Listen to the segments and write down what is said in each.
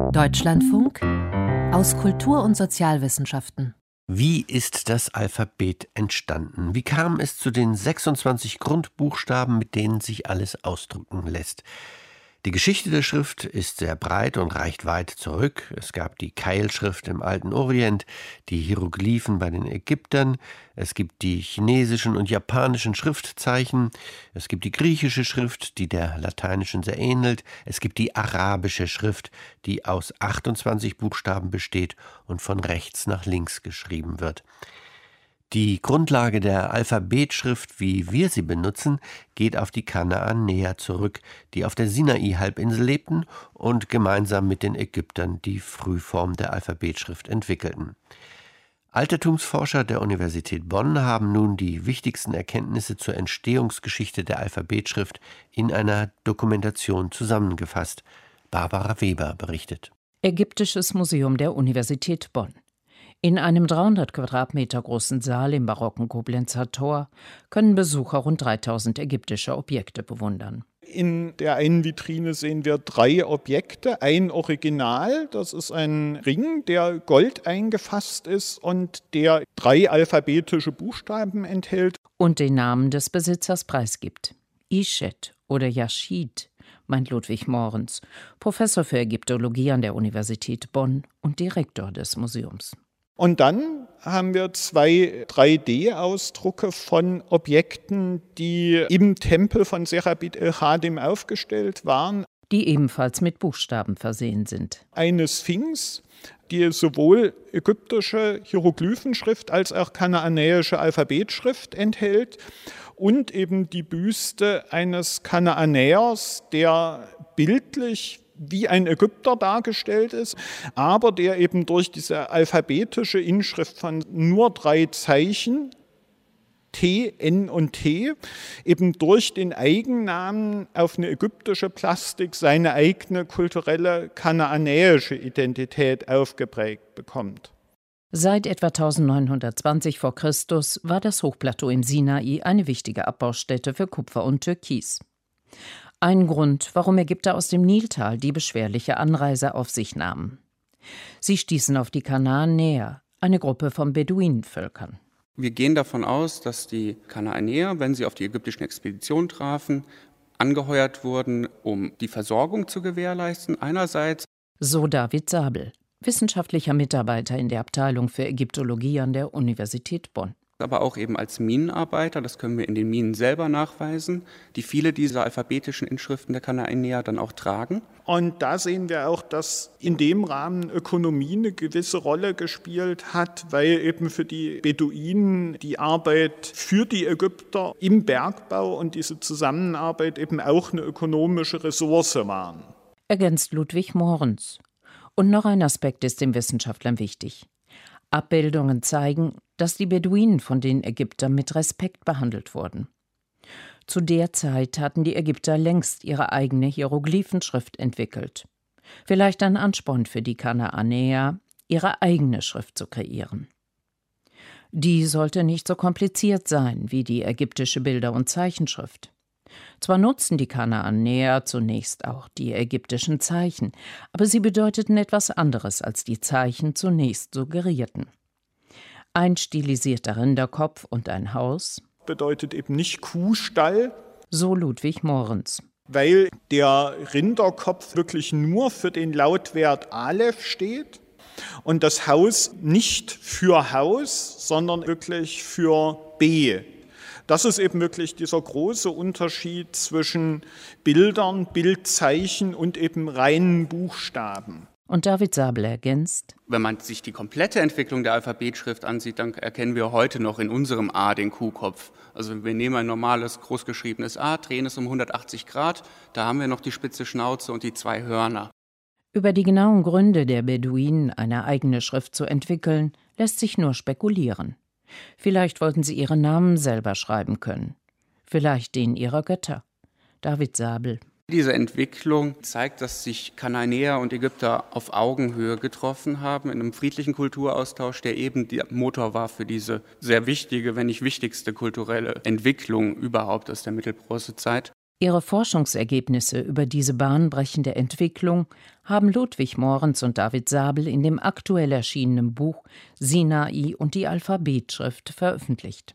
Deutschlandfunk aus Kultur- und Sozialwissenschaften. Wie ist das Alphabet entstanden? Wie kam es zu den 26 Grundbuchstaben, mit denen sich alles ausdrücken lässt? Die Geschichte der Schrift ist sehr breit und reicht weit zurück. Es gab die Keilschrift im alten Orient, die Hieroglyphen bei den Ägyptern, es gibt die chinesischen und japanischen Schriftzeichen, es gibt die griechische Schrift, die der lateinischen sehr ähnelt, es gibt die arabische Schrift, die aus 28 Buchstaben besteht und von rechts nach links geschrieben wird. Die Grundlage der Alphabetschrift, wie wir sie benutzen, geht auf die Kanaanäer zurück, die auf der Sinai-Halbinsel lebten und gemeinsam mit den Ägyptern die Frühform der Alphabetschrift entwickelten. Altertumsforscher der Universität Bonn haben nun die wichtigsten Erkenntnisse zur Entstehungsgeschichte der Alphabetschrift in einer Dokumentation zusammengefasst. Barbara Weber berichtet. Ägyptisches Museum der Universität Bonn. In einem 300 Quadratmeter großen Saal im barocken Koblenzer Tor können Besucher rund 3000 ägyptische Objekte bewundern. In der einen Vitrine sehen wir 3 Objekte, ein Original, das ist ein Ring, der Gold eingefasst ist und der 3 alphabetische Buchstaben enthält. Und den Namen des Besitzers preisgibt. Ischet oder Yashid, meint Ludwig Mohrens, Professor für Ägyptologie an der Universität Bonn und Direktor des Museums. Und dann haben wir 2 3D-Ausdrucke von Objekten, die im Tempel von Serapit el-Khadim aufgestellt waren. Die ebenfalls mit Buchstaben versehen sind. Eine Sphinx, die sowohl ägyptische Hieroglyphenschrift als auch kanaanäische Alphabetschrift enthält. Und eben die Büste eines Kanaanäers, der bildlich wie ein Ägypter dargestellt ist, aber der eben durch diese alphabetische Inschrift von nur 3 Zeichen, T, N und T, eben durch den Eigennamen auf eine ägyptische Plastik seine eigene kulturelle kanaanäische Identität aufgeprägt bekommt. Seit etwa 1920 v. Chr. War das Hochplateau im Sinai eine wichtige Abbaustätte für Kupfer und Türkis. Ein Grund, warum Ägypter aus dem Niltal die beschwerliche Anreise auf sich nahmen. Sie stießen auf die Kanaanäer, eine Gruppe von Beduinenvölkern. Wir gehen davon aus, dass die Kanaanäer, wenn sie auf die ägyptischen Expeditionen trafen, angeheuert wurden, um die Versorgung zu gewährleisten einerseits. So David Sabel, wissenschaftlicher Mitarbeiter in der Abteilung für Ägyptologie an der Universität Bonn. Aber auch eben als Minenarbeiter, das können wir in den Minen selber nachweisen, die viele dieser alphabetischen Inschriften der Kanaanäer dann auch tragen. Und da sehen wir auch, dass in dem Rahmen Ökonomie eine gewisse Rolle gespielt hat, weil eben für die Beduinen die Arbeit für die Ägypter im Bergbau und diese Zusammenarbeit eben auch eine ökonomische Ressource waren. Ergänzt Ludwig Mohrens. Und noch ein Aspekt ist den Wissenschaftlern wichtig. Abbildungen zeigen, dass die Beduinen von den Ägyptern mit Respekt behandelt wurden. Zu der Zeit hatten die Ägypter längst ihre eigene Hieroglyphenschrift entwickelt. Vielleicht ein Ansporn für die Kanaanäer, ihre eigene Schrift zu kreieren. Die sollte nicht so kompliziert sein wie die ägyptische Bilder- und Zeichenschrift. Zwar nutzten die Kanaanäer zunächst auch die ägyptischen Zeichen, aber sie bedeuteten etwas anderes, als die Zeichen zunächst suggerierten. Ein stilisierter Rinderkopf und ein Haus bedeutet eben nicht Kuhstall, so Ludwig Mohrens. Weil der Rinderkopf wirklich nur für den Lautwert Aleph steht und das Haus nicht für Haus, sondern wirklich für B. Das ist eben wirklich dieser große Unterschied zwischen Bildern, Bildzeichen und eben reinen Buchstaben. Und David Sabel ergänzt: Wenn man sich die komplette Entwicklung der Alphabetschrift ansieht, dann erkennen wir heute noch in unserem A den Kuhkopf. Also wir nehmen ein normales, großgeschriebenes A, drehen es um 180 Grad, da haben wir noch die spitze Schnauze und die 2 Hörner. Über die genauen Gründe der Beduinen, eine eigene Schrift zu entwickeln, lässt sich nur spekulieren. Vielleicht wollten sie ihre Namen selber schreiben können. Vielleicht den ihrer Götter. David Sabel. Diese Entwicklung zeigt, dass sich Kanaanäer und Ägypter auf Augenhöhe getroffen haben in einem friedlichen Kulturaustausch, der eben der Motor war für diese sehr wichtige, wenn nicht wichtigste kulturelle Entwicklung überhaupt aus der Mittelbronzezeit. Ihre Forschungsergebnisse über diese bahnbrechende Entwicklung haben Ludwig Mohrens und David Sabel in dem aktuell erschienenen Buch Sinai und die Alphabetschrift veröffentlicht.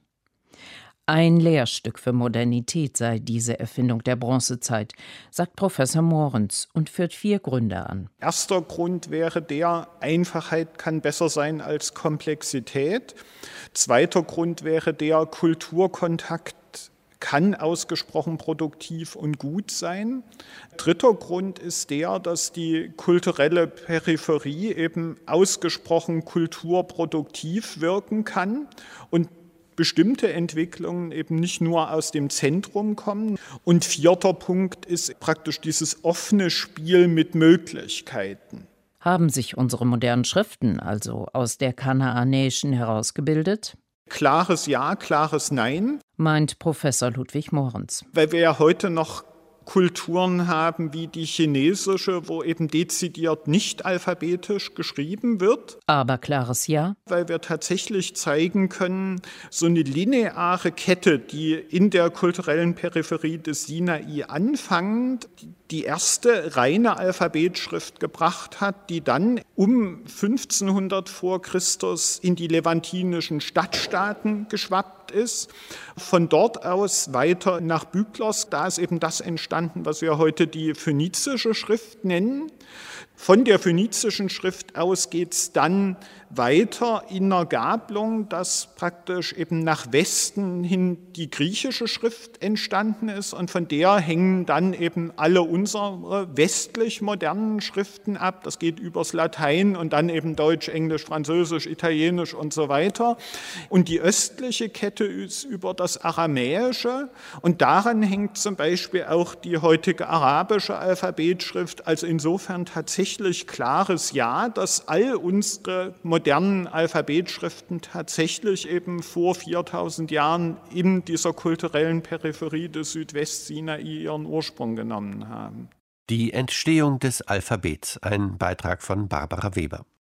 Ein Lehrstück für Modernität sei diese Erfindung der Bronzezeit, sagt Professor Mohrens und führt 4 Gründe an. Erster Grund wäre der, Einfachheit kann besser sein als Komplexität. Zweiter Grund wäre der, Kulturkontakt kann ausgesprochen produktiv und gut sein. Dritter Grund ist der, dass die kulturelle Peripherie eben ausgesprochen kulturproduktiv wirken kann und bestimmte Entwicklungen eben nicht nur aus dem Zentrum kommen. Und vierter Punkt ist praktisch dieses offene Spiel mit Möglichkeiten. Haben sich unsere modernen Schriften also aus der kanaanäischen herausgebildet? Klares Ja, klares Nein, meint Professor Ludwig Mohrens. weil wir ja heute noch Kulturen haben wie die chinesische, wo eben dezidiert nicht alphabetisch geschrieben wird. Aber klares Ja, Weil wir tatsächlich zeigen können, so eine lineare Kette, die in der kulturellen Peripherie des Sinai anfangend die erste reine Alphabetschrift gebracht hat, die dann um 1500 vor Christus in die levantinischen Stadtstaaten geschwappt ist. Von dort aus weiter nach Byblos, da ist eben das entstanden, was wir heute die phönizische Schrift nennen. Von der phönizischen Schrift aus geht es dann weiter in einer Gabelung, dass praktisch eben nach Westen hin die griechische Schrift entstanden ist und von der hängen dann eben alle unsere westlich modernen Schriften ab. Das geht übers Latein und dann eben Deutsch, Englisch, Französisch, Italienisch und so weiter. Und die östliche Kette ist über das Aramäische und daran hängt zum Beispiel auch die heutige arabische Alphabetschrift. Also insofern tatsächlich klares Ja, dass all unsere modernen Alphabetschriften tatsächlich eben vor 4000 Jahren in dieser kulturellen Peripherie des Südwestsinai ihren Ursprung genommen haben. Die Entstehung des Alphabets, ein Beitrag von Barbara Weber.